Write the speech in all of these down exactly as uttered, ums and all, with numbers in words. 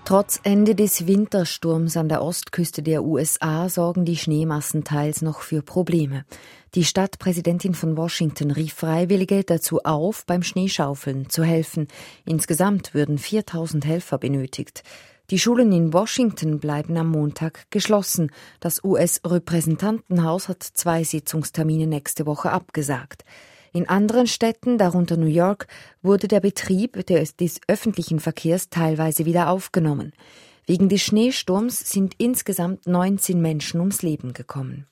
Trotz Ende des Wintersturms an der Ostküste der U S A sorgen die Schneemassen teils noch für Probleme. Die Stadtpräsidentin von Washington rief Freiwillige dazu auf, beim Schneeschaufeln zu helfen. Insgesamt würden viertausend Helfer benötigt. Die Schulen in Washington bleiben am Montag geschlossen. Das U S-Repräsentantenhaus hat zwei Sitzungstermine nächste Woche abgesagt. In anderen Städten, darunter New York, wurde der Betrieb des, des öffentlichen Verkehrs teilweise wieder aufgenommen. Wegen des Schneesturms sind insgesamt neunzehn Menschen ums Leben gekommen.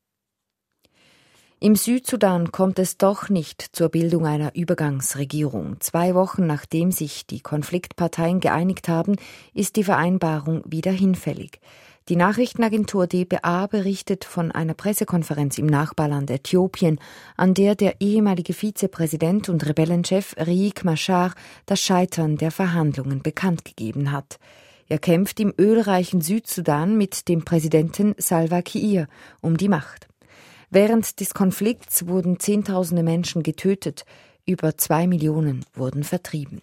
Im Südsudan kommt es doch nicht zur Bildung einer Übergangsregierung. Zwei Wochen nachdem sich die Konfliktparteien geeinigt haben, ist die Vereinbarung wieder hinfällig. Die Nachrichtenagentur D P A berichtet von einer Pressekonferenz im Nachbarland Äthiopien, an der der ehemalige Vizepräsident und Rebellenchef Riek Machar das Scheitern der Verhandlungen bekannt gegeben hat. Er kämpft im ölreichen Südsudan mit dem Präsidenten Salva Kiir um die Macht. Während des Konflikts wurden Zehntausende Menschen getötet, über zwei Millionen wurden vertrieben.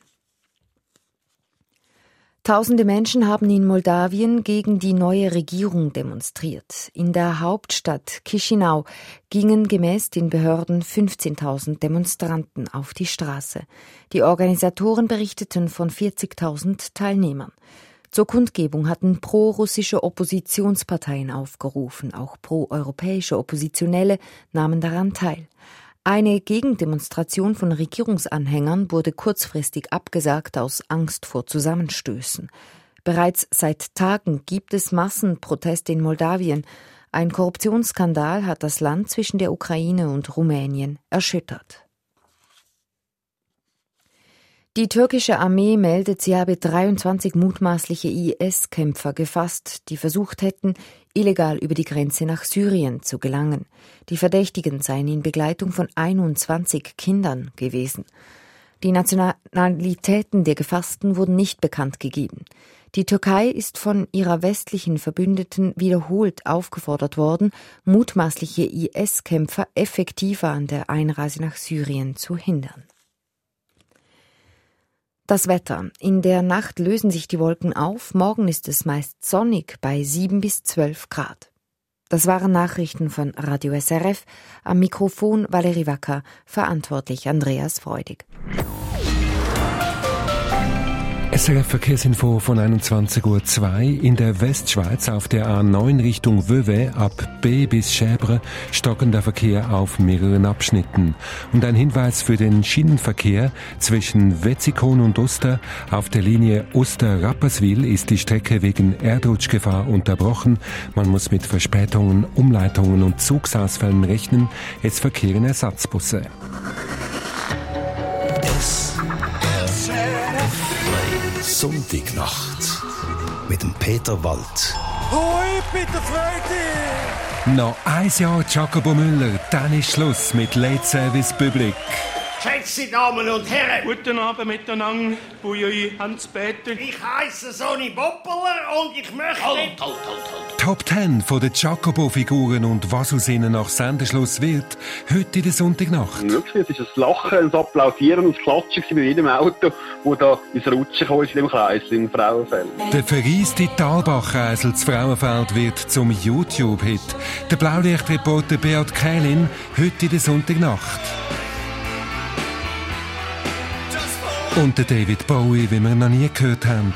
Tausende Menschen haben in Moldawien gegen die neue Regierung demonstriert. In der Hauptstadt Chișinău gingen gemäß den Behörden fünfzehntausend Demonstranten auf die Straße. Die Organisatoren berichteten von vierzigtausend Teilnehmern. Zur Kundgebung hatten pro-russische Oppositionsparteien aufgerufen, auch pro-europäische Oppositionelle nahmen daran teil. Eine Gegendemonstration von Regierungsanhängern wurde kurzfristig abgesagt aus Angst vor Zusammenstößen. Bereits seit Tagen gibt es Massenproteste in Moldawien. Ein Korruptionsskandal hat das Land zwischen der Ukraine und Rumänien erschüttert. Die türkische Armee meldet, sie habe dreiundzwanzig mutmaßliche I S-Kämpfer gefasst, die versucht hätten, illegal über die Grenze nach Syrien zu gelangen. Die Verdächtigen seien in Begleitung von einundzwanzig Kindern gewesen. Die Nationalitäten der Gefassten wurden nicht bekannt gegeben. Die Türkei ist von ihrer westlichen Verbündeten wiederholt aufgefordert worden, mutmaßliche I S-Kämpfer effektiver an der Einreise nach Syrien zu hindern. Das Wetter. In der Nacht lösen sich die Wolken auf. Morgen ist es meist sonnig bei sieben bis zwölf Grad. Das waren Nachrichten von Radio S R F. Am Mikrofon Valerie Wacker, verantwortlich Andreas Freudig. S R F-Verkehrsinfo von einundzwanzig Uhr zwei. In der Westschweiz auf der A neun Richtung Vevey ab B bis Schäbre stockender Verkehr auf mehreren Abschnitten. Und ein Hinweis für den Schienenverkehr zwischen Wetzikon und Uster. Auf der Linie Uster-Rapperswil ist die Strecke wegen Erdrutschgefahr unterbrochen. Man muss mit Verspätungen, Umleitungen und Zugsausfällen rechnen. Es verkehren Ersatzbusse. Sonntagnacht mit dem Peter Wald. Hoi, Peter Freude! Noch ein Jahr Jacobo Müller, dann ist Schluss mit Late Service Public. Geschätzte Damen und Herren! Guten Abend miteinander, Bujoi Hans-Peter. Ich heisse Sonny Boppeler und ich möchte... Halt, halt, halt, halt. Top zehn von den Jacobo-Figuren und was aus ihnen nach Sendeschluss wird, heute in der Sonntagnacht. Wirklich, es ist ein Lachen, ein Applaudieren und ein Klatschen bei jedem Auto, das da ins Rutschen kam in dem Kreis, im Frauenfeld. Der verreiste Talbach-Eisel zu Frauenfeld wird zum YouTube-Hit. Der Blaulichtreporter Beat Kählin, heute in der Sonntagnacht. Und der David Bowie, wie wir noch nie gehört haben.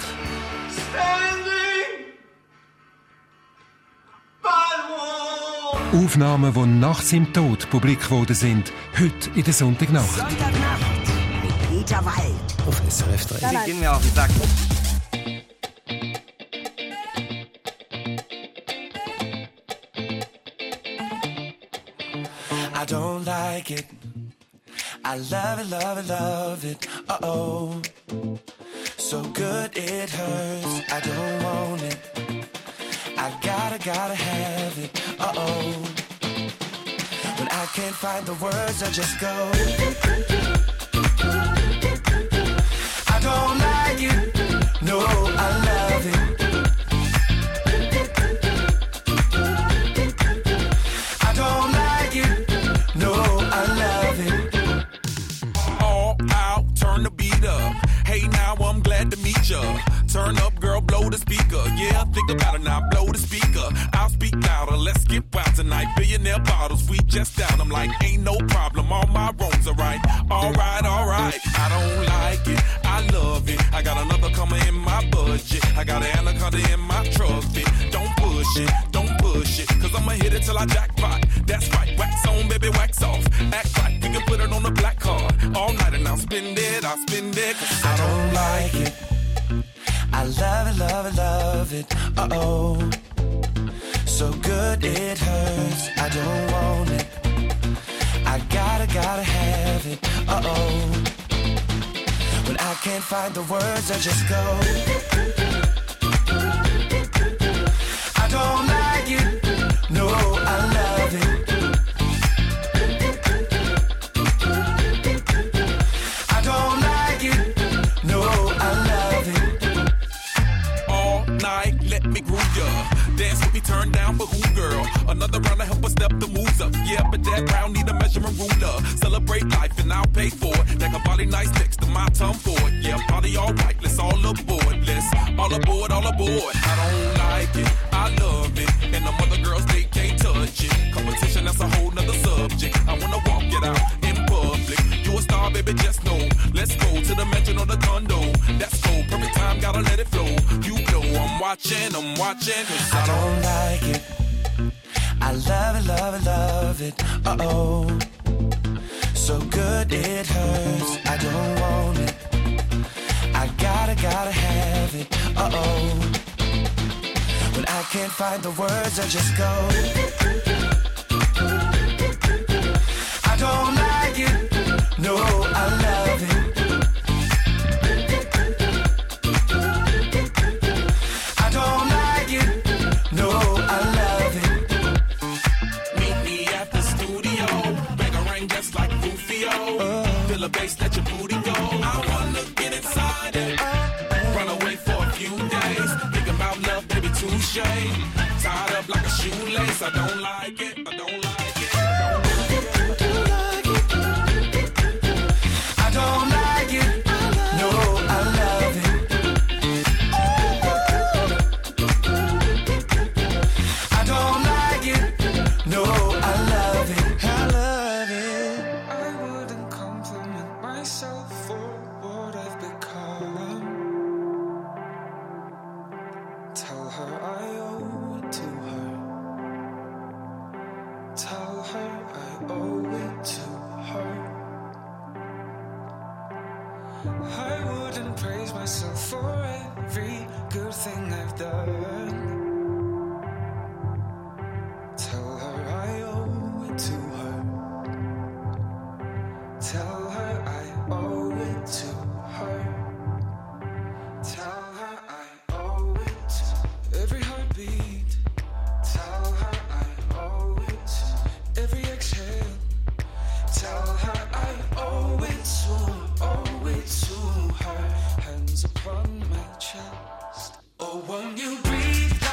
Aufnahmen, die nach seinem Tod publik geworden sind, heute in der Sonntagnacht. Sonntagnacht mit Peter Wald. Auf S R F drei. Sie gehen mir auf den Sack. I don't like it. I love it, love it, love it, uh-oh. So good it hurts, I don't want it. I gotta, gotta have it, uh-oh. When I can't find the words, I just go. I don't like it, no, I love it. I don't like it, no, I love it. All out, turn the beat up. Hey, now I'm glad to meet ya. Turn up, girl, blow blow the speaker. Yeah, think about it now, blow the speaker. I'll speak louder, let's get wild tonight. Billionaire bottles, we just down. I'm like, ain't no problem, all my wrongs are right. Alright, alright, I don't like it, I love it. I got another coming in my budget. I got an anaconda in my trophy. Don't push it, don't push it, cause I'ma hit it till I jackpot. That's right, wax on, baby, wax off. Act right, you can put it on the black card. All night and I'll spend it, I'll spend it, cause I don't like it. I love it, love it, love it, uh-oh. So good it hurts, I don't want it. I gotta, gotta have it, uh-oh. When I can't find the words, I just go. I don't like it, no, I love it. I don't like it, no, I love it. All night, let me groove ya. Dance with me, turn down for who, girl? Another round to help us step the moves up. Yeah, but that round need a measuring ruler. Celebrate life and I'll pay for it. That body nice next to my tongue for it. Yeah, party all right, let's all aboard. Let's all aboard, all aboard. I don't like it, I love it. And the other girls, they can't touch it. Competition, that's a whole nother subject. I wanna walk it out in public. You a star, baby, just know. Let's go to the mansion or the condo. That's cool, perfect time, gotta let it flow. You know I'm watching, I'm watching. Cause I don't like it. I love it, love it, love it, uh-oh. So good it hurts, I don't want it. I gotta, gotta have it, uh-oh. When I can't find the words, I just go. I don't like it, no, I love it. I don't like it, no, I love it. Meet me at the studio, bang-a-rang just like Rufio. Uh, Feel the bass, let your booty go. I wanna get inside it, run away for a few days. Think about love, baby, touche. Tied up like a shoelace, I don't like it, I don't like it. I don't like it, no, I love it. I don't like it, no, I love it. I love it. I wouldn't compliment myself for what I've become. Tell her I owe it to her. Tell her I owe it to her. I wouldn't praise myself for every good thing I've done. Tell her I owe it to her. Tell her I owe it to her. Tell her I owe it to every heartbeat. Tell her I owe it to every exhale. Tell her I owe it to, owe it to her. Hands upon my chest. Oh, won't you breathe?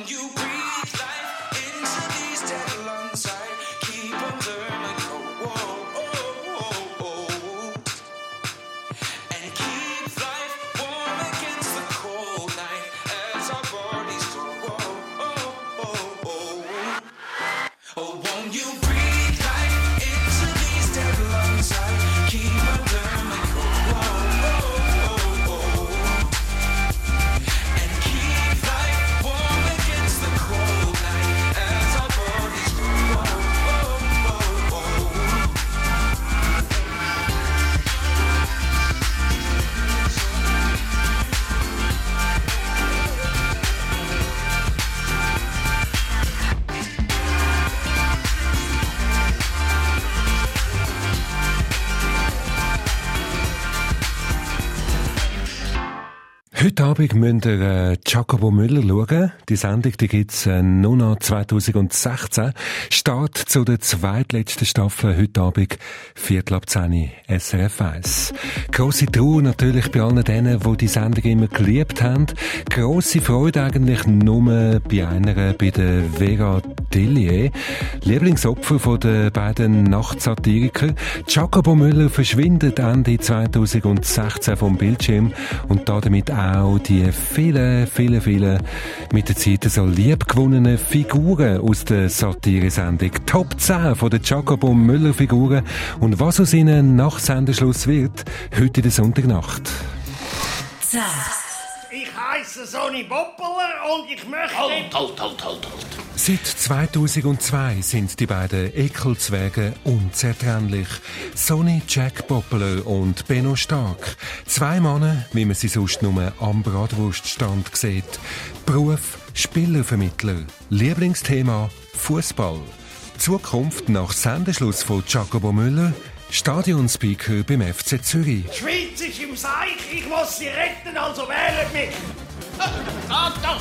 won't you breathe life into these dead lungs? I keep on learning, oh, oh, oh, oh, oh. And keep life warm against the cold night as our bodies go, oh, oh, oh, oh. Oh, won't you breathe life into these dead lungs? I keep on learning, oh, oh, oh, oh, oh. And keep life warm against the cold night as our bodies go, oh, oh, oh, oh. Heute Abend müsst ihr äh, Jacopo Müller schauen. Die Sendung die gibt's äh, nur noch zwanzig sechzehn. Start zu der zweitletzten Staffel heute Abend, Viertel ab zehn, S R F eins. Grosse Trauer natürlich bei allen denen, die die Sendung immer geliebt haben. Grosse Freude eigentlich nur bei einer, bei der Vera Tillier. Lieblingsopfer von den beiden Nachtsatirikern. Jacopo Müller verschwindet Ende zwanzig sechzehn vom Bildschirm und damit auch die vielen, vielen, vielen mit der Zeit so liebgewonnenen Figuren aus der Satire-Sendung. Top zehn von den Jacopo Müller-Figuren und was aus ihnen nach Sendeschluss wird, heute in der Sonntagnacht. zehn. Ich heiße Sonny Boppeler und ich möchte... Halt, halt, halt, halt, halt. Seit zweitausendzwei sind die beiden Ekelzwerge unzertrennlich. Sonny Jack Boppeler und Benno Stark. Zwei Männer, wie man sie sonst nur am Bratwurststand sieht. Beruf Spielervermittler. Lieblingsthema Fußball. Zukunft nach Sendeschluss von Jacopo Müller. Stadionspeaker beim F C Zürich. Die Schweiz ist im Seich, ich muss sie retten, also wählen mich. Sag doch!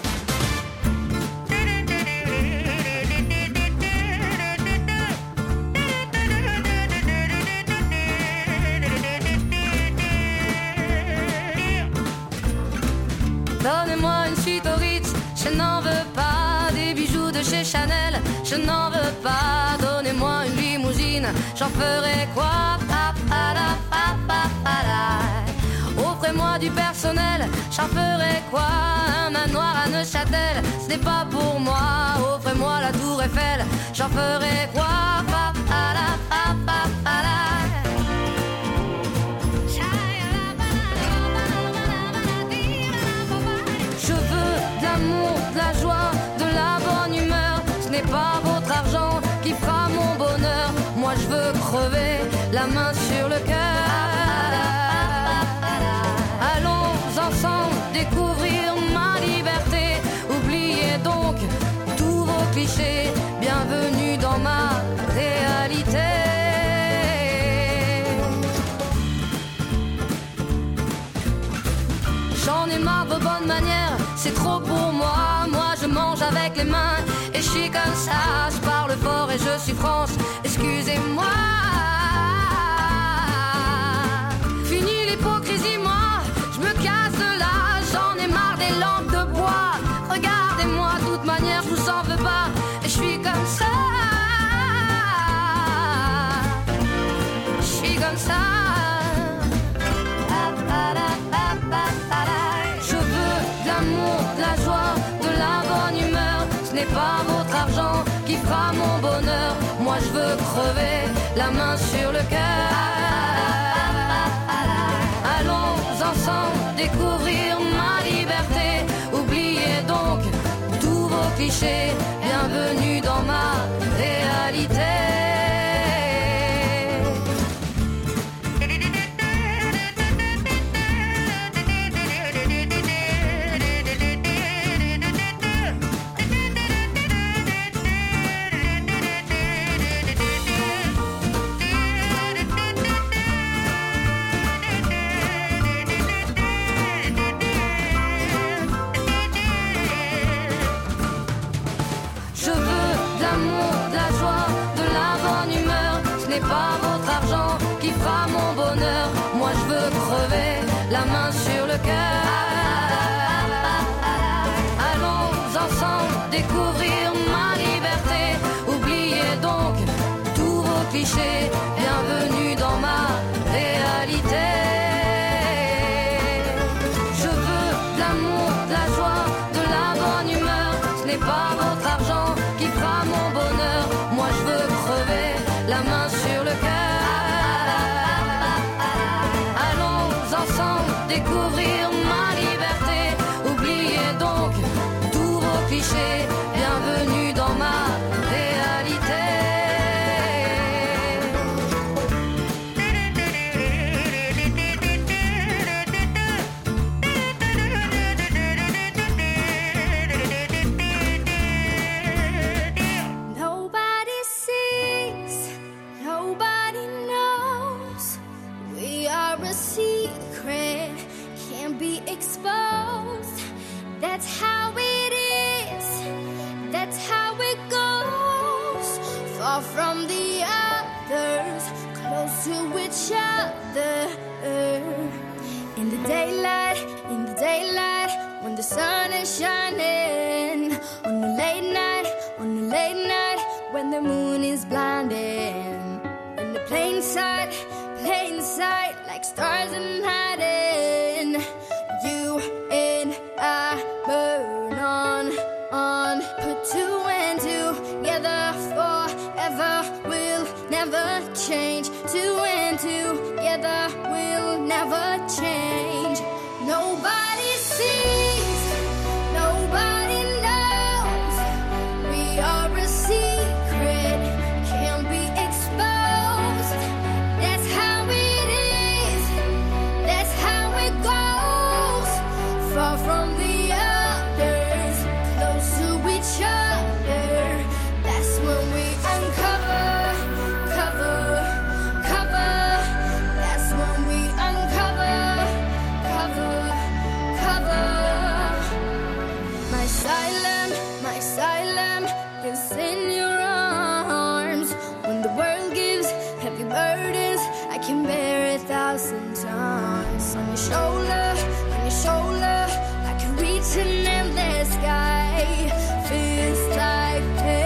Donnez-moi une suite au Ritz, je n'en veux pas. Des bijoux de chez Chanel, je n'en veux pas. Donnez-moi une limousine, j'en ferai quoi? Pa, pa, la, pa, pa, pa, la. Offrez-moi du personnel, j'en ferai quoi? Un manoir à Neuchâtel, ce n'est pas pour moi. Offrez-moi la tour Eiffel, j'en ferai quoi? Pa, pa, la, pa, pa, pa, la. Je veux de l'amour, de la joie, de la bonne humeur. Ce n'est pas votre argent qui fera mon bonheur. Moi je veux crever, la main sur le cœur. Allons ensemble découvrir ma liberté. Oubliez donc tous vos clichés. Bienvenue dans ma réalité. J'en ai marre de vos bonnes manières, c'est trop pour moi. Moi je mange avec les mains et je suis comme ça. Je parle fort et je suis France, excusez-moi. Fini l'hypocrisie, moi, je me casse de là. J'en ai marre des lampes de bois. Regardez-moi, de toute manière, je vous en veux pas. Et je suis comme ça. Je suis comme ça. De la joie, de la bonne humeur. Ce n'est pas votre argent qui fera mon bonheur. Moi je veux crever, la main sur le cœur. Allons ensemble découvrir ma liberté. Oubliez donc tous vos clichés. Bienvenue dans ma réalité. Pas votre argent qui fera mon bonheur. Moi je veux crever, la main sur le cœur. Allons ensemble découvrir ma liberté. Oubliez donc tous vos clichés, bienvenue dans ma réalité. Je veux de l'amour, de la joie, de la bonne humeur. Ce n'est pas votre argent qui fera mon bonheur. Moi je veux crever la main sur le cœur. Allons ensemble découvrir ma liberté. Oubliez donc tous vos clichés, bienvenue dans ma réalité. Nobody sees, nobody knows. We are a secret, can't be exposed. That's how it is, that's how it goes. Far from the others, close to each other. In the daylight, in the daylight, when the sun is shining. On the late night, on the late night, when the moon is blinding. In the plain sight, plain sight, like stars in hiding. You and I burn on, on. Put two and two together forever. We'll never change. Two and two together. We'll never change. Nobody sees, nobody knows. We are a secret, can't be exposed. That's how it is, that's how it goes. Far from the others, close to each other. That's when we uncover, cover, cover. That's when we uncover, cover, cover. My asylum, my asylum is in your arms. When the world gives heavy burdens, I can bear a thousand times. On your shoulder, on your shoulder, I can reach an endless sky. Feels like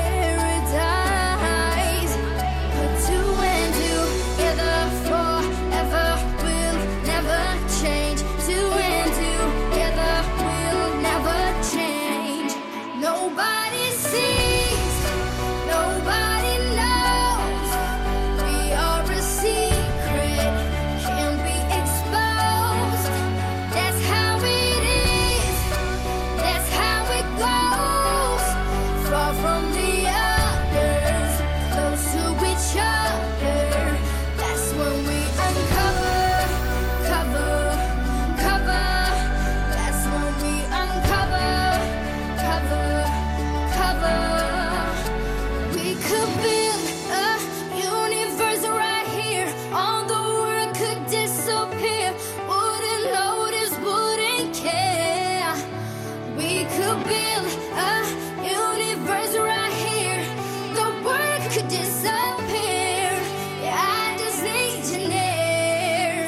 paradise. Put two and two together forever. We'll never change. Two and two together. We'll never change. Nobody sees, nobody knows. We are a secret, can't be exposed. That's how it is, that's how it goes. Far from the others, close to each other. That's when we uncover, cover, cover. That's when we uncover, cover, cover. We could build a universe right here. All the world could disappear. Wouldn't notice, wouldn't care. We could build a universe right here. The world could disappear. Yeah, I just need you near.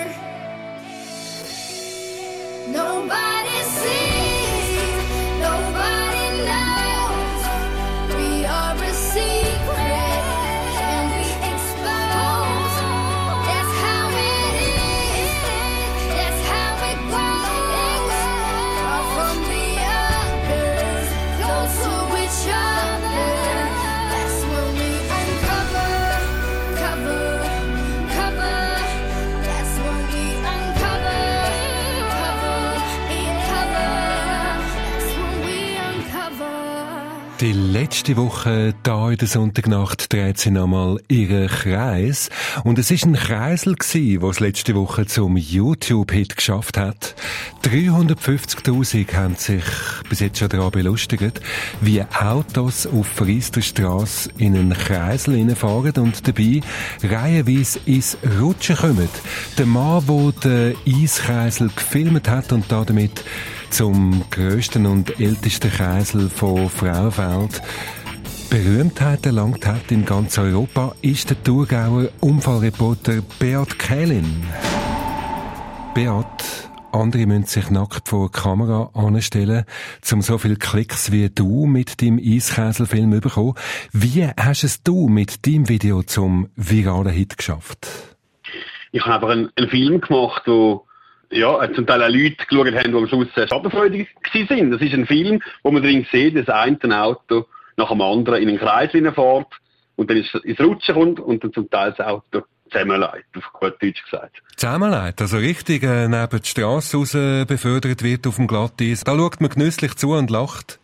Nobody sees, nobody knows. We are a secret, can't be exposed. That's how it is, that's how it goes. Far from the others, close to each other. That's when we uncover, cover, cover. That's when we uncover, cover, cover. That's when we uncover. Die letzte Woche da in der Sonntagnacht dreht sie nochmal ihren Kreis. Und es ist ein Kreisel gsi, was letzte Woche zum YouTube-Hit geschafft hat. dreihundertfünfzigtausend haben sich bis jetzt schon daran belustigt, wie Autos auf Friester Strasse in einen Kreisel hineinfahren und dabei reihenweise ins Rutschen kommen. Der Mann, der den Eiskreisel gefilmt hat und damit zum grössten und ältesten Kreisel von Frauenfeld Berühmtheit erlangt hat in ganz Europa, ist der Thurgauer Unfallreporter Beat Kählin. Beat, andere müssen sich nackt vor die Kamera anstellen, um so viele Klicks wie du mit deinem Eiskäselfilm bekommen. Wie hast es du mit deinem Video zum viralen Hit geschafft? Ich habe einfach einen, einen Film gemacht, wo ja, zum Teil auch Leute geschaut haben, die am Schluss schadenfreudig waren. Das ist ein Film, wo man drin sieht, dass ein Auto nach dem anderen in einen Kreis fährt und dann ins Rutschen kommt und dann zum Teil das Auto zusammenlegt, auf gut Deutsch gesagt. Zusammenlegt, also richtig äh, neben die Strasse raus befördert wird auf dem Glatteis. Da schaut man genüsslich zu und lacht.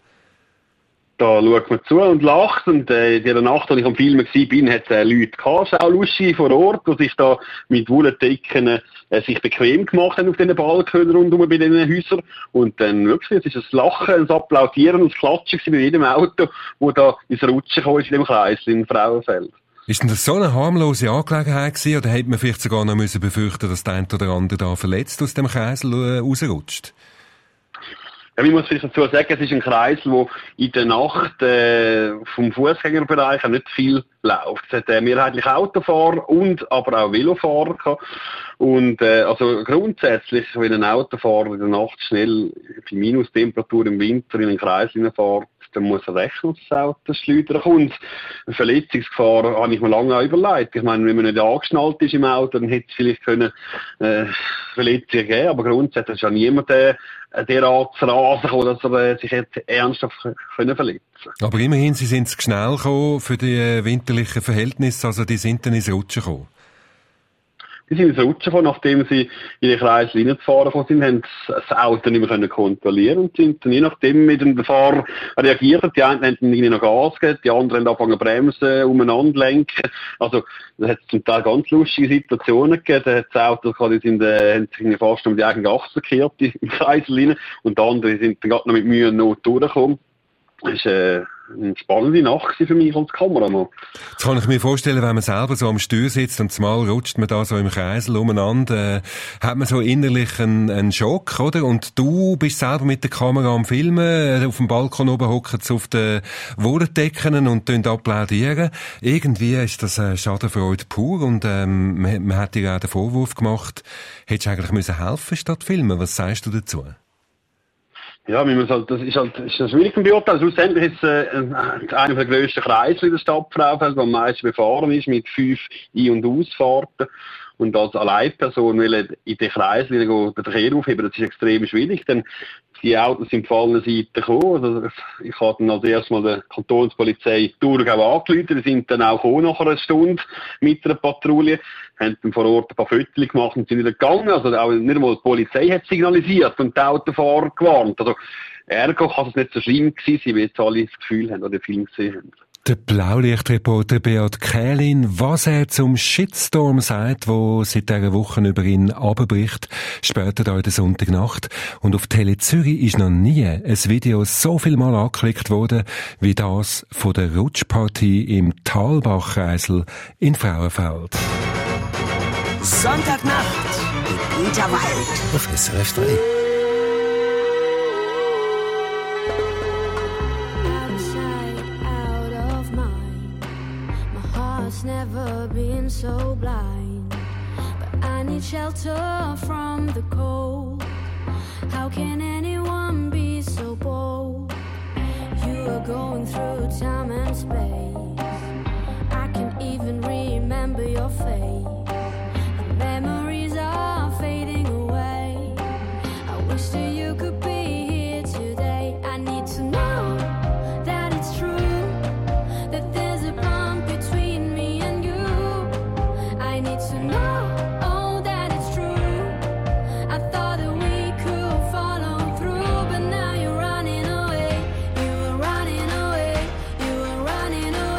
Da schaut man zu und lacht. Und äh, in der Nacht, als ich am Filmen war, hat es äh, Leute gehabt, auch lustige vor Ort, die sich da mit Wollendecken äh, sich bequem gemacht haben auf diesen Balkon rundum bei diesen Häusern. Und dann wirklich, es ist ein Lachen, ein Applaudieren und ein Klatschen bei jedem Auto, das da ins Rutschen kam in dem Kreis in Frauenfeld. Ist denn das so eine harmlose Angelegenheit gewesen, oder hätte man vielleicht sogar noch müssen befürchten, dass der eine oder andere da verletzt aus dem Kreisel äh, rausrutscht? Ja, ich muss vielleicht dazu sagen, es ist ein Kreisel, der in der Nacht äh, vom Fußgängerbereich nicht viel läuft. Es hat äh, mehrheitlich Autofahrer und aber auch Velofahrer gehabt. Und äh, also grundsätzlich, wenn ein Autofahrer in der Nacht schnell bei Minustemperatur im Winter in einen Kreisel fährt, dann muss er rechnen, dass das Auto schleudern kommt. Eine Verletzungsgefahr habe ich mir lange auch überlegt. Ich meine, wenn man nicht angeschnallt ist im Auto, dann hätte es vielleicht können, äh, Verletzungen geben, aber grundsätzlich ist ja niemand äh, derart zu Rasen gekommen, dass er äh, sich jetzt ernsthaft können verletzen. Aber immerhin, Sie sind schnell gekommen für die äh, winterlichen Verhältnisse, also die sind dann ins Rutschen gekommen. Die sind ins Rutschen gekommen, nachdem sie in den Kreis reingefahren sind, haben das Auto nicht mehr kontrollieren und sind dann je nachdem mit dem Fahrer reagiert. Die einen haben dann noch Gas gegeben, die anderen haben angefangen zu bremsen, umeinander lenken. Also, da hat es zum Teil ganz lustige Situationen gegeben. Da hat das Auto, die sind, äh, haben sich fast um die eigene Achse gekehrt im Kreis rein und die anderen sind dann gerade noch mit Mühe und Not durchgekommen. Das ist äh, eine spannende Nacht für mich als Kameramann. Jetzt kann ich mir vorstellen, wenn man selber so am Steuer sitzt und zumal rutscht man da so im Kreisel umeinander, äh, hat man so innerlich einen, einen Schock, oder? Und du bist selber mit der Kamera am Filmen, äh, auf dem Balkon oben hocken auf den Wollendecken und applaudieren. Irgendwie ist das äh, Schadenfreude pur und ähm, man, man hat dir auch den Vorwurf gemacht, hättest du eigentlich müssen helfen statt filmen. Was sagst du dazu? Ja, wir müssen halt, das ist halt, ist das schwierig zu beurteilen. Schlussendlich ist es äh, einer der grössten Kreise in der Stadt Frauenfeld, der am meisten befahren ist, mit fünf Ein- und Ausfahrten. Und als Alleinperson will in den Kreis den Verkehr aufheben, das ist extrem schwierig, denn die Autos sind von allen Seiten gekommen. Also ich habe dann als erstes mal der Kantonspolizei Thurgau angerufen, die sind dann auch gekommen nach einer Stunde mit einer Patrouille, haben dann vor Ort ein paar Fotos gemacht und sind wieder gegangen. Also auch nicht einmal die Polizei hat signalisiert und die Autofahrer gewarnt. Also ergo kann es nicht so schlimm gewesen sein, wie jetzt alle das Gefühl haben, oder den Film gesehen haben. Der Blaulichtreporter Beat Kählin, was er zum Shitstorm sagt, wo seit dieser Woche über ihn abbricht, später da in der Sonntagnacht. Und auf Tele Zürich ist noch nie ein Video so viel Mal angeklickt worden, wie das von der Rutschpartie im Talbach-Kreisel in Frauenfeld. Sonntagnacht mit Peter Wald auf S R F drei. Never been so blind, but I need shelter from the cold. How can anyone be so bold? You are going through time and space. I can even remember your face. The memories are fading away. I wish that you could be here today. I need to know that it's true, that there's a bond between I need to know, oh, that it's true. I thought that we could follow through, but now you're running away. You are running away. You are running away.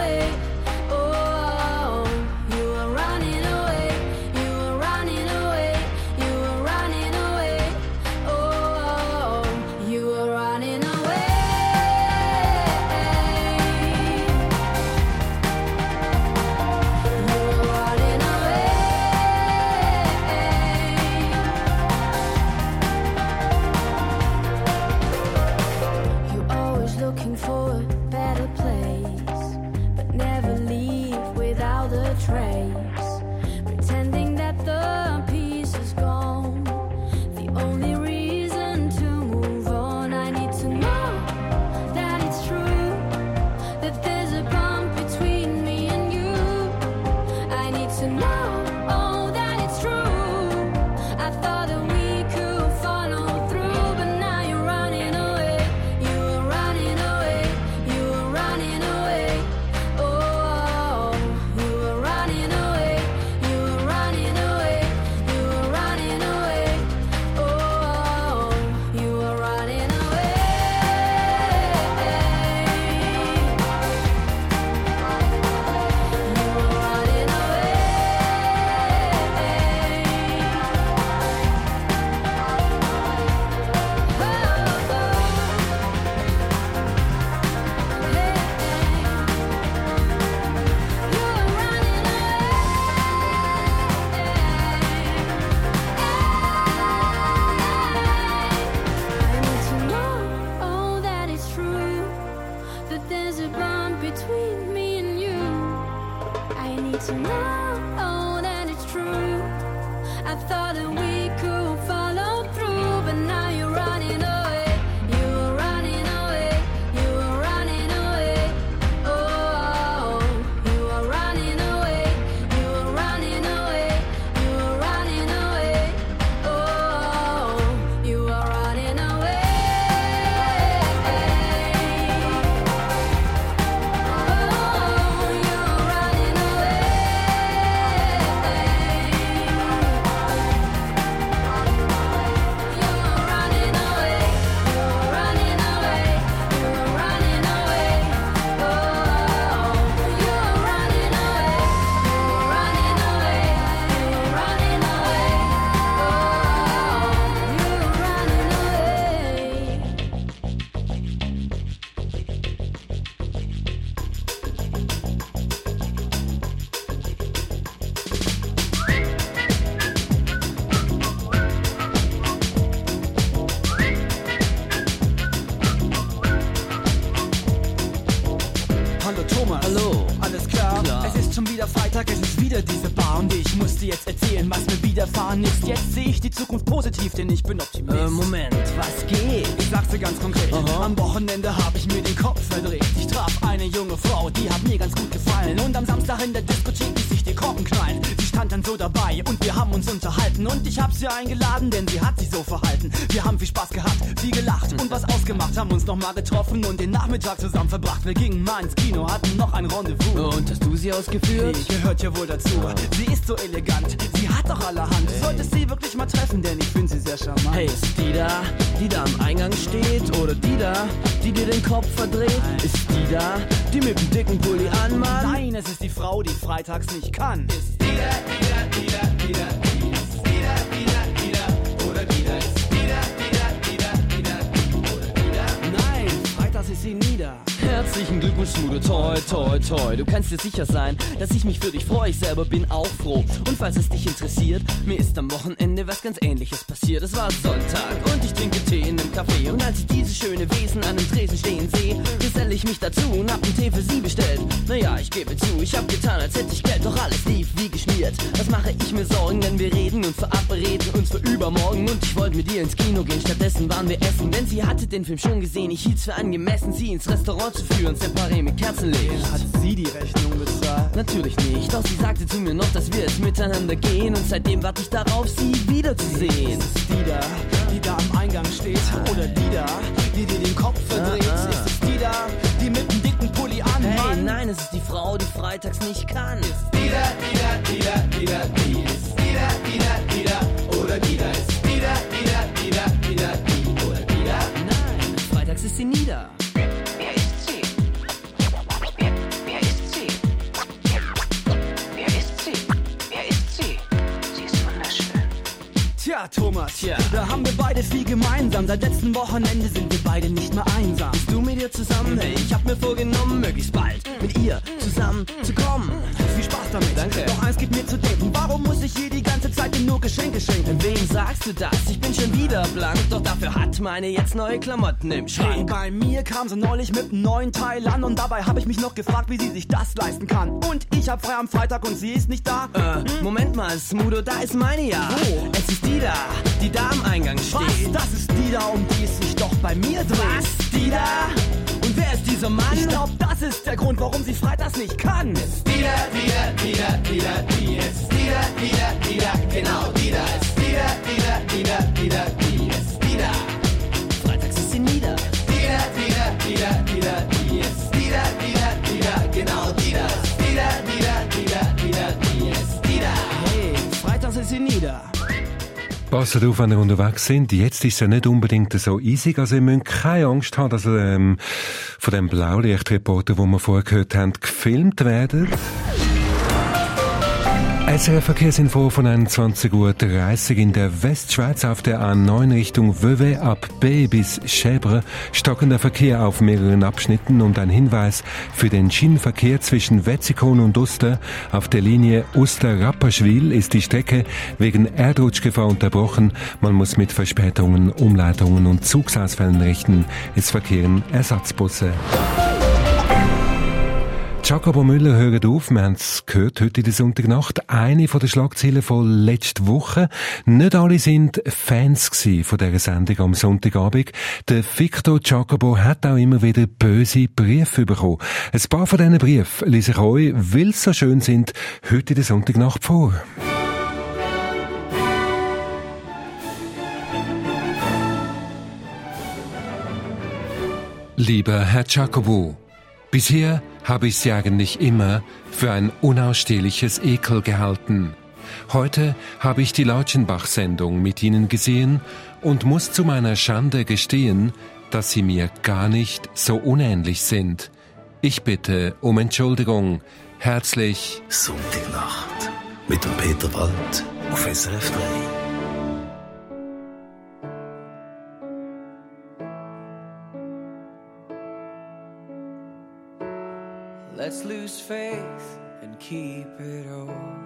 wieder Freitag, es ist wieder diese Bar und ich muss dir jetzt erzählen, was mir widerfahren ist. Jetzt sehe ich die Zukunft positiv, denn ich bin Optimist. Äh, Moment, was geht? Ich sag's dir ganz konkret. Aha. Am Wochenende hab ich mir den Kopf verdreht. Ich traf eine junge Frau, die hat mir ganz gut gefallen. Und am Samstag in der Diskothek ließ sich die Korken knallen. Sie stand dann so dabei und wir haben uns unterhalten. Und ich hab sie eingeladen, denn sie hat sich so verhalten. Wir haben viel Spaß gehabt, viel gelacht und was ausgemacht. Haben uns nochmal getroffen und den Nachmittag zusammen verbracht. Wir gingen mal ins Kino, hatten noch ein Rendezvous. Und hast du sie ausgeführt? Die gehört ja wohl dazu. Sie ist so elegant, sie hat doch allerhand. Du solltest sie wirklich mal treffen, denn ich finde sie sehr charmant. Hey, ist die da, die da am Eingang steht? Oder die da, die dir den Kopf verdreht? Ist die da, die mit dem dicken Pulli anmacht? Nein, es ist die Frau, die freitags nicht kann. Ist die da, die da, die da, die da, die ist die da, die da, die da, oder die da, ist die da, die da, die da, die da, oder die da. Nein, freitags ist sie nie da. Herzlichen Glückwunsch, Mudo, toi, toi, toi. Du kannst dir sicher sein, dass ich mich für dich freue. Ich selber bin auch froh. Und falls es dich interessiert, mir ist am Wochenende was ganz Ähnliches passiert. Es war Sonntag und ich trinke Tee in einem Café. Und als ich diese schöne Wesen an einem Tresen stehen sehe, geselle ich mich dazu und hab einen Tee für sie bestellt. Naja, ich gebe zu, ich hab getan, als hätte ich Geld, doch alles lief wie geschmiert. Was mache ich mir Sorgen, wenn wir reden und verabreden uns für übermorgen? Und ich wollte mit ihr ins Kino gehen, stattdessen waren wir essen. Denn sie hatte den Film schon gesehen, ich hielt's für angemessen, sie ins Restaurant zu führen, separé mit Kerzenlicht. Hat sie die Rechnung bezahlt? Natürlich nicht, doch sie sagte zu mir noch, dass wir es miteinander gehen. Und seitdem warte ich darauf, sie wiederzusehen. Ist es die da, die da am Eingang steht? Oder die da, die dir den Kopf verdreht? Ah, ah. Ist es die da, die mit dem dicken Pulli an? Hey, nein, es ist die Frau, die freitags nicht kann. Ist die da, die da, die da, die da, die ist die da, die da, die da, oder die da, ist die da, die da, die da, die da, die, oder die da? Nein, freitags ist sie nie da. Tja, Thomas, Tja. Da haben wir beide viel gemeinsam. Seit letztem Wochenende sind wir beide nicht mehr einsam. Bist du mit ihr zusammen? Hey, ich hab mir vorgenommen, möglichst bald mit ihr zusammen zu kommen. Viel Spaß damit. Danke. Doch eins gibt mir zu denken. Warum muss ich ihr die ganze Zeit nur Geschenke schenken? Wem sagst du das? Ich bin schon wieder blank. Doch dafür hat meine jetzt neue Klamotten im Schrank. Hey, bei mir kam sie neulich mit einem neuen Teil an. Und dabei habe ich mich noch gefragt, wie sie sich das leisten kann. Und ich hab frei am Freitag und sie ist nicht da. Äh, hm? Moment mal, Smudo, da ist meine ja. Wo? Es ist die da, die da am Eingang steht. Was? Das ist die da, um die es sich doch bei mir dreht. Was? Die da? Und wer ist dieser Mann? Ich glaub, das ist der Grund, warum sie freitags nicht kann. Ist die da, die da, die da, die da, die ist die da, die da, die da, genau die da. Ist die da, die da, die da, die da, die ist die da. Freitags ist sie nie da. Die da, die da, die da, die da, die ist die da, die da, die da, genau die da. Ist die da, die da, die da, die da, die ist die da. Hey, freitags ist sie nie da. Passt auf, wenn ihr unterwegs sind. Jetzt ist es ja nicht unbedingt so easy. Also ihr müsst keine Angst haben, dass ihr ähm, von dem Blaulichtreporter, den wir vorher gehört haben, gefilmt werden. S R F-Verkehrsinfo von einundzwanzig Uhr dreißig in der Westschweiz auf der A neun Richtung Vevey ab B bis Schäbre. Stockender Verkehr auf mehreren Abschnitten und ein Hinweis für den Schienenverkehr zwischen Wetzikon und Uster. Auf der Linie Uster-Rapperswil ist die Strecke wegen Erdrutschgefahr unterbrochen. Man muss mit Verspätungen, Umleitungen und Zugsausfällen rechnen. Es verkehren Ersatzbusse. Jacobo Müller, hört auf, wir haben es gehört heute in der Sonntagnacht, eine von den Schlagzeilen von letzter Woche. Nicht alle sind Fans gewesen von dieser Sendung am Sonntagabend. Der Victor Jacobo hat auch immer wieder böse Briefe bekommen. Ein paar von diesen Briefen lese ich euch, weil sie so schön sind, heute in der Sonntagnacht vor. Lieber Herr Jacobo, bisher habe ich Sie eigentlich immer für ein unausstehliches Ekel gehalten. Heute habe ich die Lautschenbach-Sendung mit Ihnen gesehen und muss zu meiner Schande gestehen, dass Sie mir gar nicht so unähnlich sind. Ich bitte um Entschuldigung. Herzlich Sonntagnacht mit dem Peter Wald auf S R F drei. Let's lose faith and keep it all.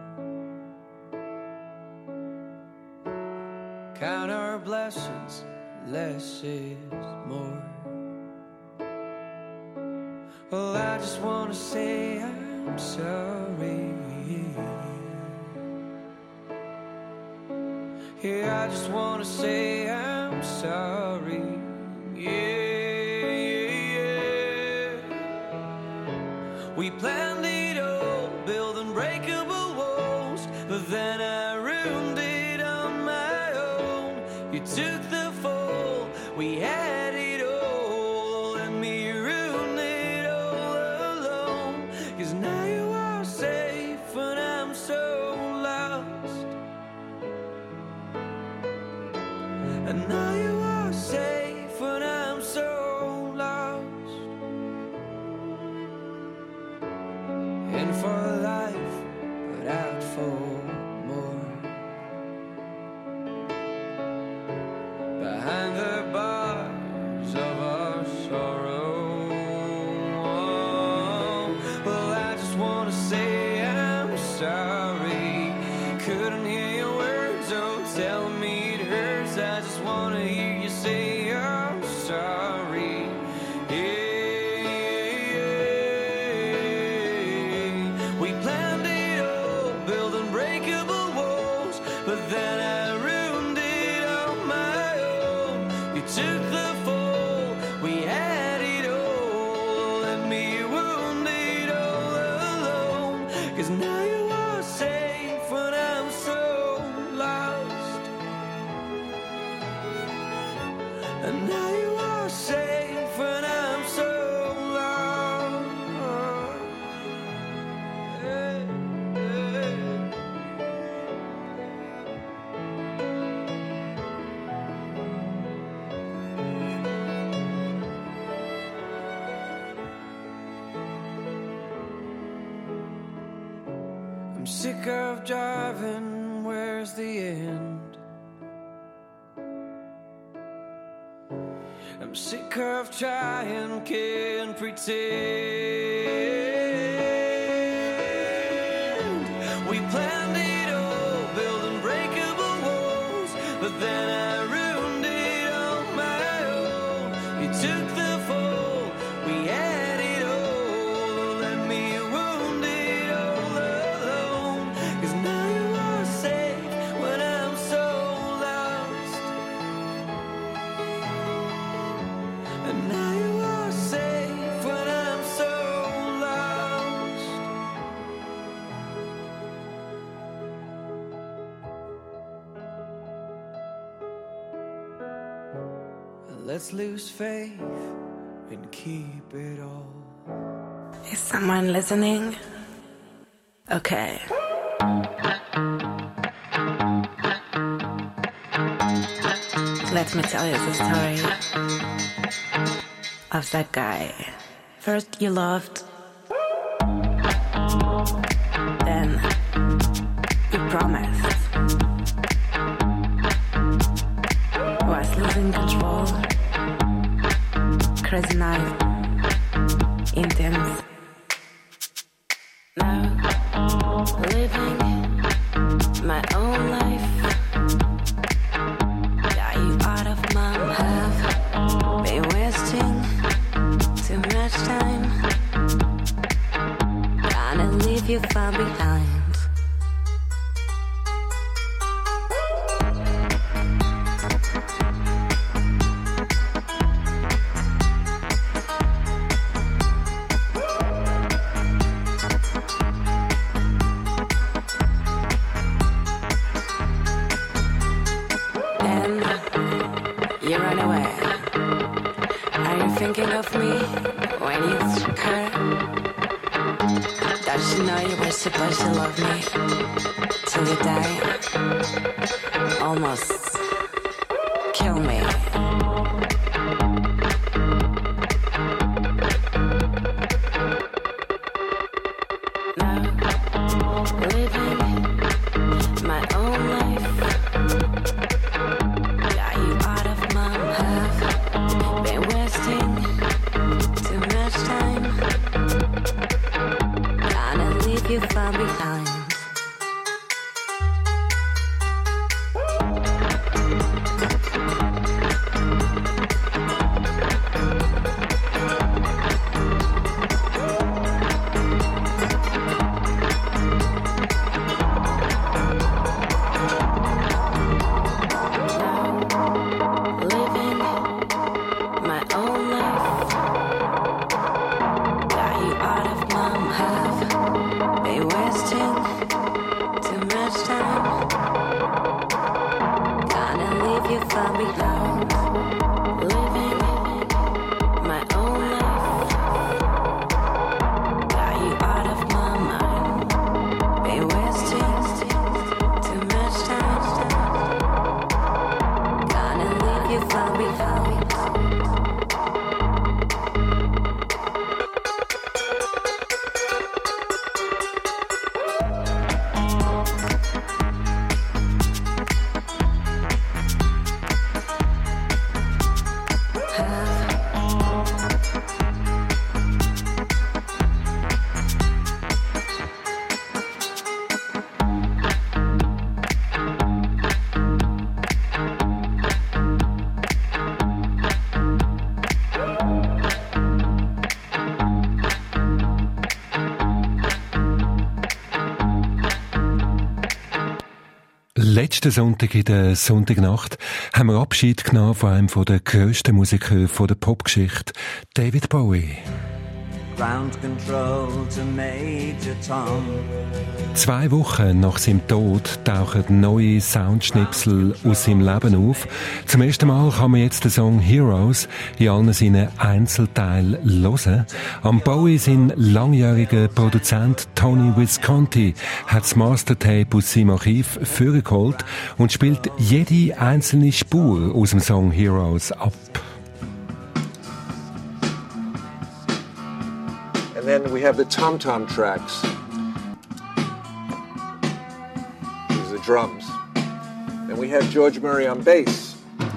Count our blessings, less is more. Well, I just wanna say I I'm sorry. Yeah, I just wanna say I'm sorry. Yeah, yeah, yeah. We planned it all, build unbreakable walls, but then I ruined it on my own. You took the fall, we had it all, let me ruin it all alone. 'Cause now you are safe and I'm so lost. And now you are safe and I'm so lost. In for life, but out for more. Behind the bars of our sorrow. Well, I just wanna say I'm sorry. Couldn't hear your words, oh, tell me it hurts. I just wanna hear you say I'm sorry. Yeah, we planned it all, build unbreakable walls, but then I ruined it on my own. You took the fall, we had it all, let me wound it all alone. 'Cause now you are safe and I'm so lost. And now you are safe and I'm so lost. Hey, hey. I'm sick of driving, where's the end? I'm sick of trying, can't pretend. We planned it all, build unbreakable walls, but then I ruined it on my own. You took the fall, we had it all, let me wound it all alone. 'Cause now you are safe when I'm so lost. And now you are safe when I'm so lost. Let's lose faith and keep it all. Is someone listening? Okay. Let me tell you the story of that guy. First you loved, then you promised. Was losing control, crazy night, intense. Now living my own life. Got you out of my life. Been wasting too much time. Gonna leave you far behind. You run away. Are you thinking of me when it's her? Does she know you were supposed to love me till you die? Almost kill me. Now living my own life. You far behind. Letzten Sonntag in der Sonntagnacht haben wir Abschied genommen von einem der grössten Musiker der Popgeschichte, David Bowie. Ground control to Major Tom. Zwei Wochen nach seinem Tod tauchen neue Soundschnipsel aus seinem Leben auf. Zum ersten Mal kann man jetzt den Song Heroes in allen seinen Einzelteilen hören. Am Bowie sein langjähriger Produzent Tony Visconti hat das Mastertape aus seinem Archiv vorgeholt und spielt jede einzelne Spur aus dem Song Heroes ab. And then we have the tom-tom tracks. These are the drums. Then we have George Murray on bass.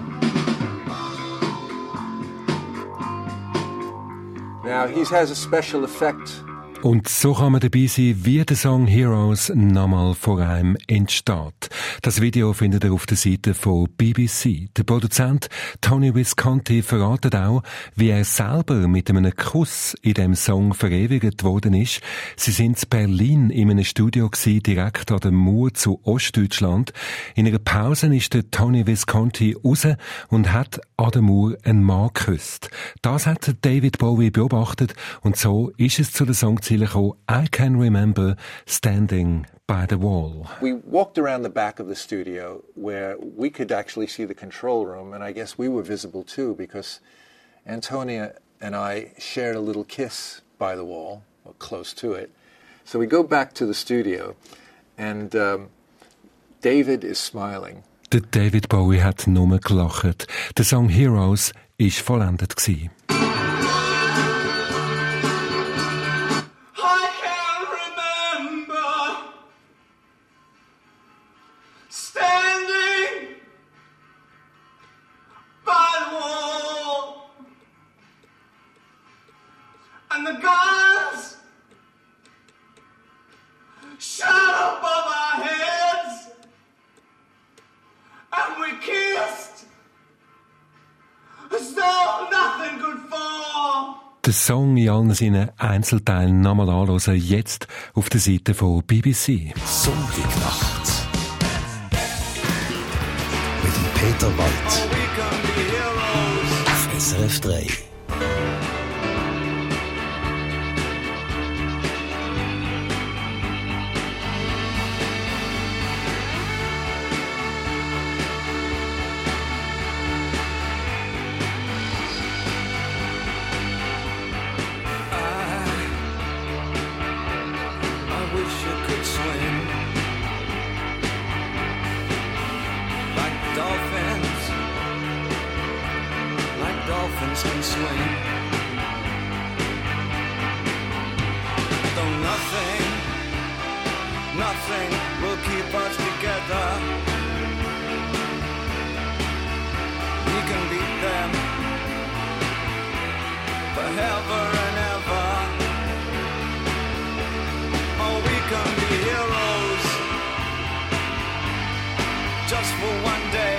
Now he has a special effect. Und so kann man dabei sein, wie der Song Heroes nochmal vor einem entsteht. Das Video findet ihr auf der Seite von B B C. Der Produzent Tony Visconti verratet auch, wie er selber mit einem Kuss in dem Song verewigt worden ist. Sie sind in Berlin in einem Studio gewesen, direkt an der Mauer zu Ostdeutschland. In einer Pause ist der Tony Visconti raus und hat an der Mauer einen Mann geküsst. Das hat David Bowie beobachtet und so ist es zu der Songzeile gekommen, I Can Remember Standing by the Wall. We walked around the back of the studio where we could actually see the control room, and I guess we were visible too because Antonia and I shared a little kiss by the wall, or close to it. So we go back to the studio, and um, David is smiling. Der David Bowie hat nur gelacht. Der Song Heroes ist vollendet gewesen. And the guns shot above our heads, and we kissed as though nothing could fall. Den Song in allen seinen Einzelteilen nochmal anhören, jetzt auf der Seite von B B C. Sonntagnacht mit dem Peter Wald auf S R F drei. Can swing, though nothing, nothing will keep us together. We can beat them forever and ever. Oh, we can be heroes just for one day.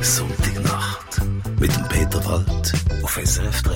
Sonntagnacht mit dem Peter Wald auf S R F drei.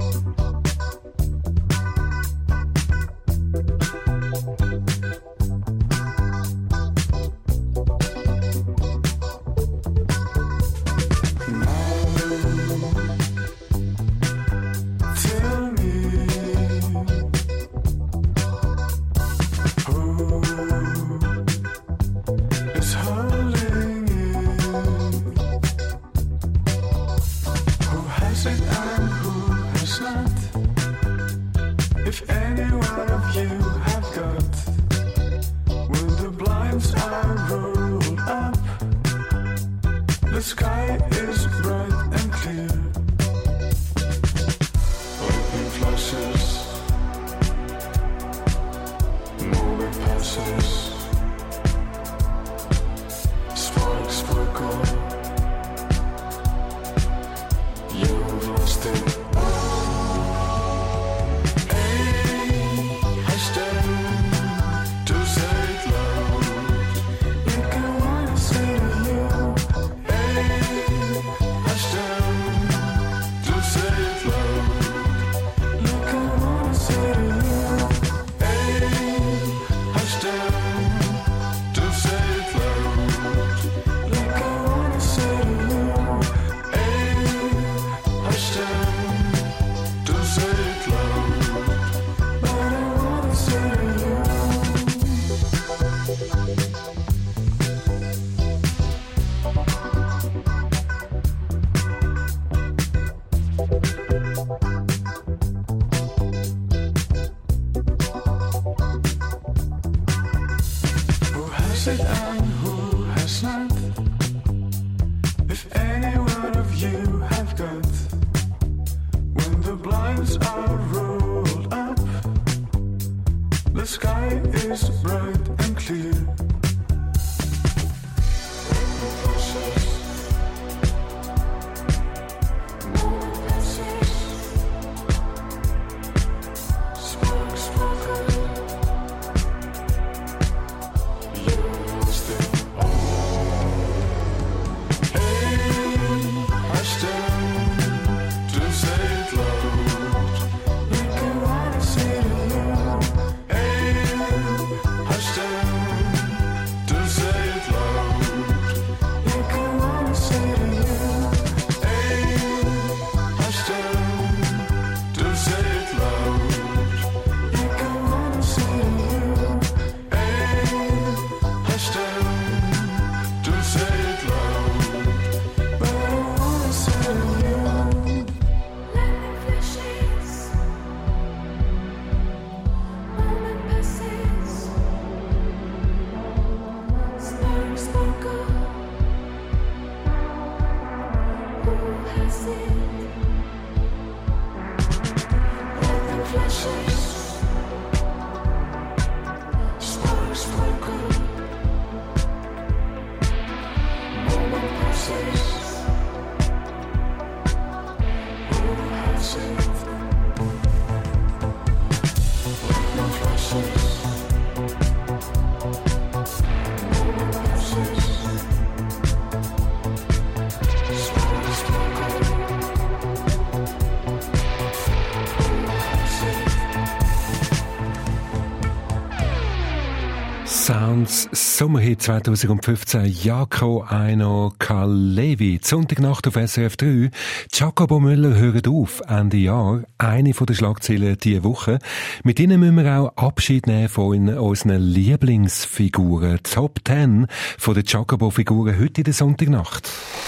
Sounds Sommerhit zweitausendfünfzehn, Jaakko Eino Kalevi. Sonntagnacht auf S R F drei. Jacobo Müller hört auf, Ende Jahr. Eine der Schlagzeilen diese Woche. Mit ihnen müssen wir auch Abschied nehmen von unseren Lieblingsfiguren. Top zehn von den Jacobo-Figuren heute in der Sonntagnacht.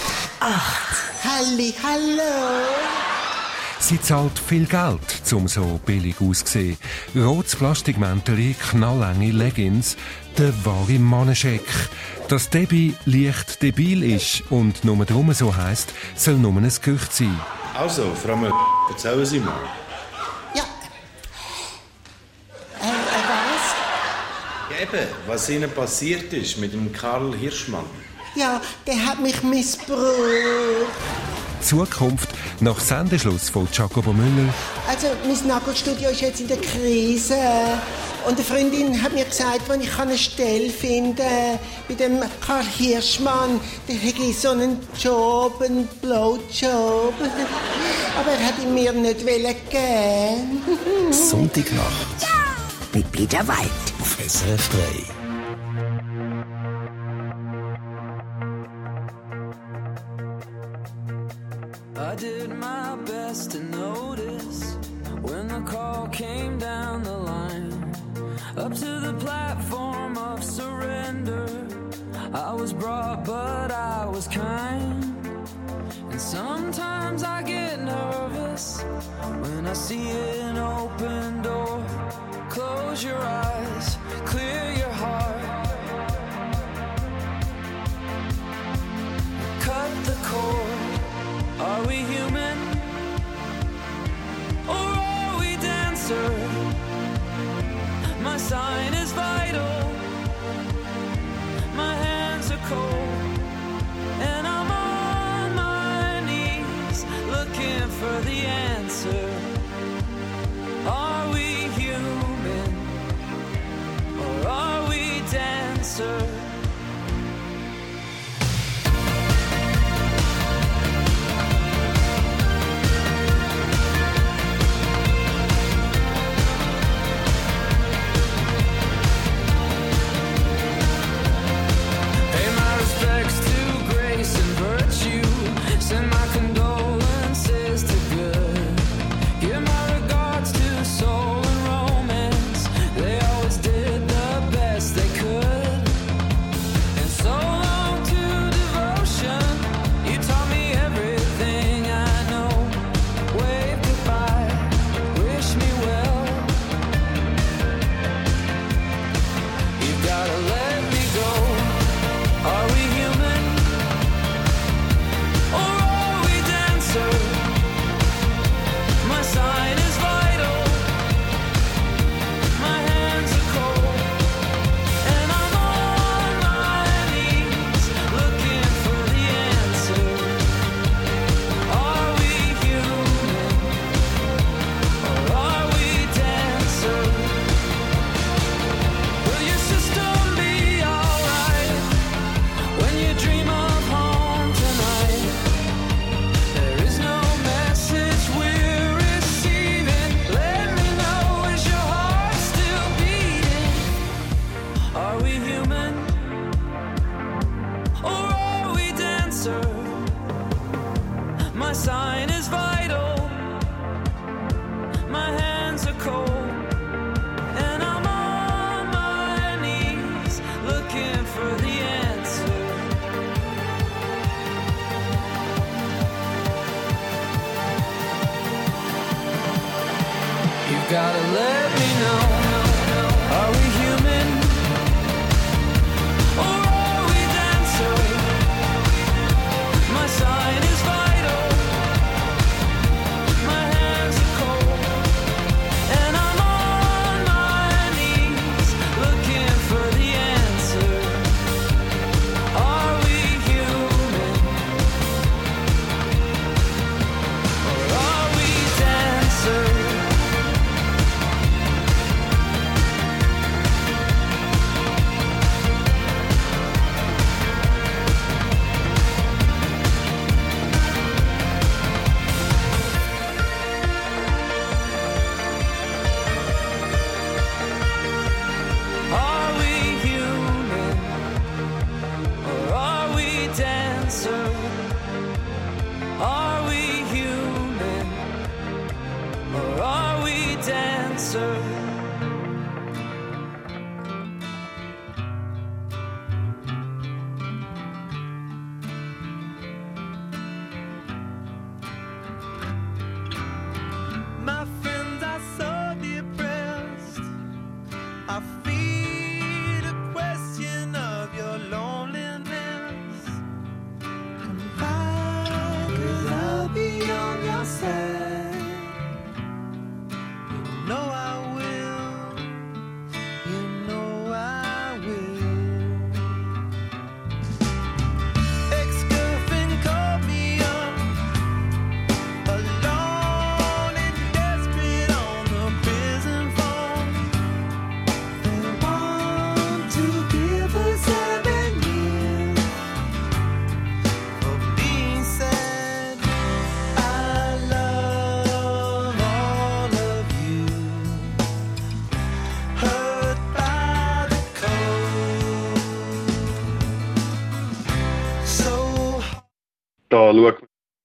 Acht. Halli, hallo. Sie zahlt viel Geld, um so billig auszusehen. Rotes Plastikmäntel, knallenge Leggings, der wahre Mannenscheck. Dass Debbie leicht debil ist und nur drum so heisst, soll nur ein Gerücht sein. Also, Frau Müller, erzählen Sie mal. Ja. Äh, äh, was? Ja, eben, was Ihnen passiert ist mit dem Karl Hirschmann. Ja, der hat mich missbraucht. Zukunft nach Sendeschluss von Jacopo Müller. Also, mein Nagelstudio ist jetzt in der Krise. Und eine Freundin hat mir gesagt, wenn ich eine Stelle finde bei dem Karl Hirschmann, der hätte so einen Job, einen Blowjob. Aber er hat ihn mir nicht geben. Sonntagnacht. Ja! Mit Peter Wald. Auf S R F drei. I did my best to notice when the call came down the line. Up to the platform of surrender, I was brought but I was kind. And sometimes I get nervous when I see an open door. Close your eyes, clear your heart, cut the cord. Are we human or are we dancer? My sign is vital, my hands are cold, and I'm on my knees looking for the answer. Are we human or are we dancer? Send my condolences to good. Give my regards to soul and romance. They always did the best they could. And so long to devotion. You taught me everything I know. Wave goodbye, wish me well. You gotta let me go. Are we human? My sign is vital, my hands are cold, and I'm on my knees looking for the answer. Are we human or are we dancer? Will your system be alright when you dream of home tonight? There is no message we're receiving. Let me know, is your heart still beating? Are we human or are we dancer? My sign is vital, my hands are cold, and I'm on my knees looking for the answer. You gotta let me know. Are we human or are we dancer? My sign is vital, my hands are cold, and I'm on my knees looking for the answer. Are we human or are we dancer? Da schaut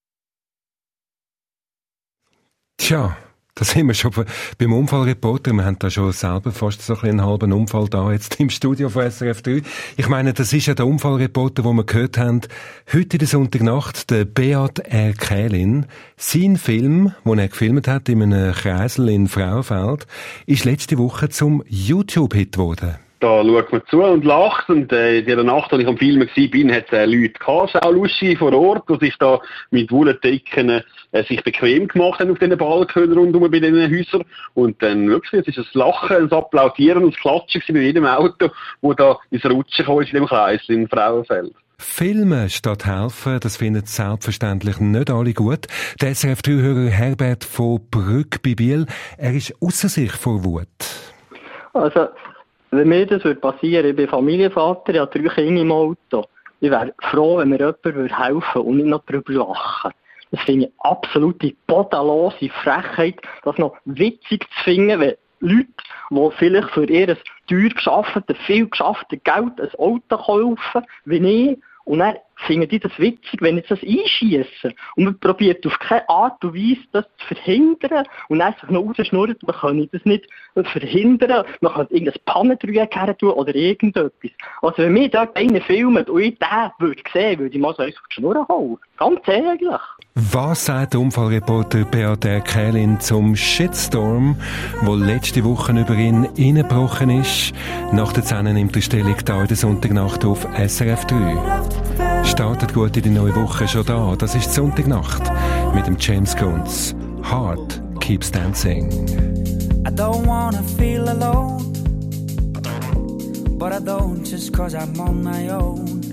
Tja, da sind wir schon beim Unfallreporter. Wir haben da schon selber fast so einen halben Unfall da jetzt im Studio von S R F drei. Ich meine, das ist ja der Unfallreporter, den wir gehört haben. Heute in der Sonntagnacht, der Beat R. Kählin. Sein Film, den er gefilmt hat in einem Kreisel in Frauenfeld, ist letzte Woche zum YouTube-Hit geworden. Da schaut man zu und lacht. Und äh, in der Nacht, als ich am Film war, hat es äh, Leute gehabt, auch lustig vor Ort, die sich da mit Wollendecken äh, sich bequem gemacht haben auf diesen Balkonen rundum bei diesen Häusern. Und dann wirklich, es ist ein Lachen, ein Applaudieren und ein Klatschen bei jedem Auto, das da ins Rutschen kam in dem Kreis in Frauenfeld. Filmen statt helfen, das finden selbstverständlich nicht alle gut. Der S R F drei-Hörer Herbert von Brügg bei Biel, er ist ausser sich vor Wut. Also, wenn mir das passieren würde, ich bin Familienvater, ich habe drei Kinder im Auto. Ich wäre froh, wenn mir jemand helfen würde und nicht noch darüber lachen. Das finde ich absolute bodenlose Frechheit, das noch witzig zu finden, wenn Leute, die vielleicht für ihr teuer geschafftes, viel geschafftes Geld ein Auto kaufen, wie ich, und dann finden die das witzig, wenn sie das einschiessen. Und man probiert auf keine Art und Weise, das zu verhindern. Und dann sich noch rausschnurrt, man kann das nicht verhindern. Man kann irgendein Pannendreieck her tun oder irgendetwas. Also wenn mir dort einer filmt und ich den würde sehen, würde ich mal so eins auf die Schnur holen. Ganz ehrlich. Was sagt der Unfallreporter Beat R. Kählin zum Shitstorm, der letzte Woche über ihn reingebrochen ist? Nach der zehn nimmt er Stellung da in der Sonntagnacht auf S R F drei. Startet gut in die neue Woche schon da. Das ist die Sonntagnacht mit dem James Guns. Heart keeps dancing. I don't wanna feel alone, but I don't just cause I'm on my own.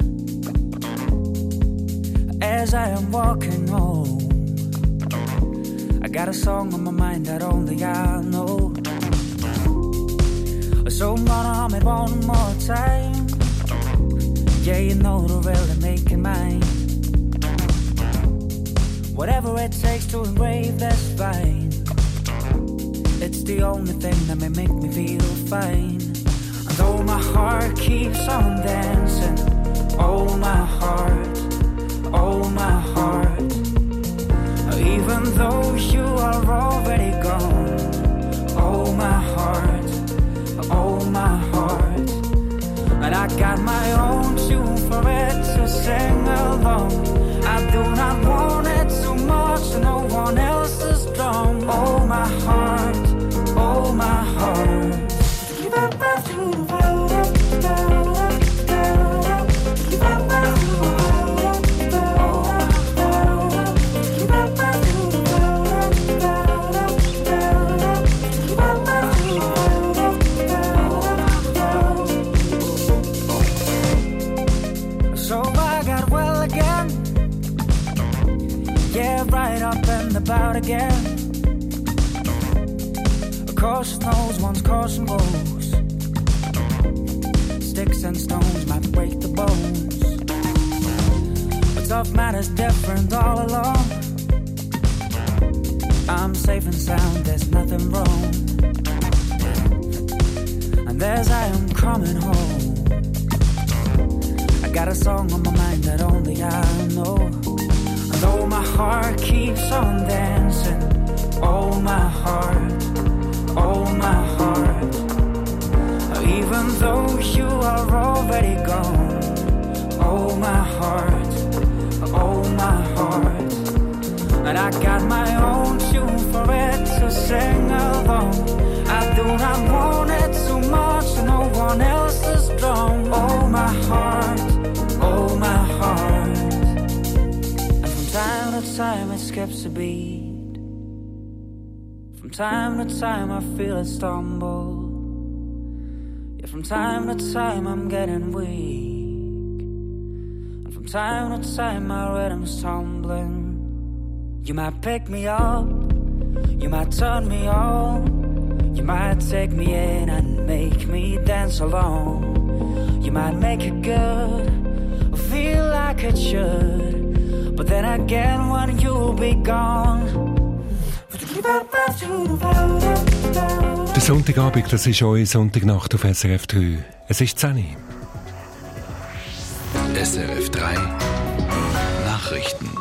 As I am walking home, I got a song on my mind that only I know. So I'm gonna hum it one more time. Yeah, you know the rhythm, make it mine. Whatever it takes to engrave, that's fine. It's the only thing that may make me feel fine. And though my heart keeps on dancing, oh my heart, oh my heart. Even though you are already gone, oh my heart, oh my heart. And I got my own tune for it to sing along. I do not want it too much, no one else's drum. Oh my heart, oh my heart. Keep up my tune, keep up my about again. Cautious knows one's caution goes. Sticks and stones might break the bones, but tough man is different all along. I'm safe and sound, there's nothing wrong. And as I am coming home, I got a song on my mind that only I know. Though my heart keeps on dancing, oh my heart, oh my heart. Even though you are already gone, oh my heart, oh my heart. And I got my own tune for it to sing along. I do not want it too much, no one else's drum. Oh my heart, oh my heart. Time to time it skips a beat. From time to time I feel it stumble. Yeah, from time to time I'm getting weak. And from time to time my rhythm's tumbling. You might pick me up, you might turn me on. You might take me in and make me dance along. You might make it good, or feel like it should. But then again, when you'll be gone. Der Sonntagabend, das ist eure Sonntagnacht auf S R F drei. Es ist zehn Uhr. S R F drei Nachrichten.